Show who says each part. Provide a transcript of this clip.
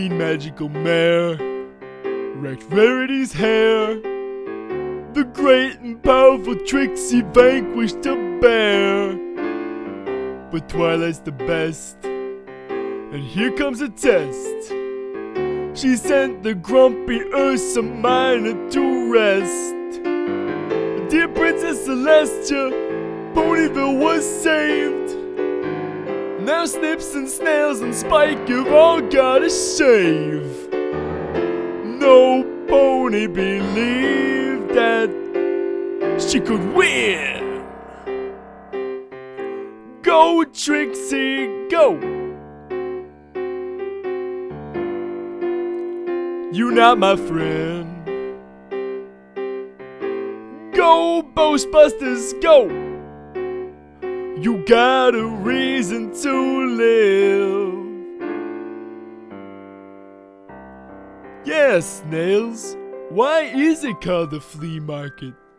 Speaker 1: green magical mare wrecked Rarity's hair. The great and powerful Trixie vanquished a bear. But Twilight's the best, and here comes a test. She sent the grumpy Ursa Minor to rest. Dear Princess Celestia, Ponyville was saved. Now Snips and Snails and Spike have all gotta shave. No pony believed that she could win. Go, Trixie, go! You not my friend. Go, Ghostbusters, go! You got a reason to live. Yeah, Snails, why is it called the flea market?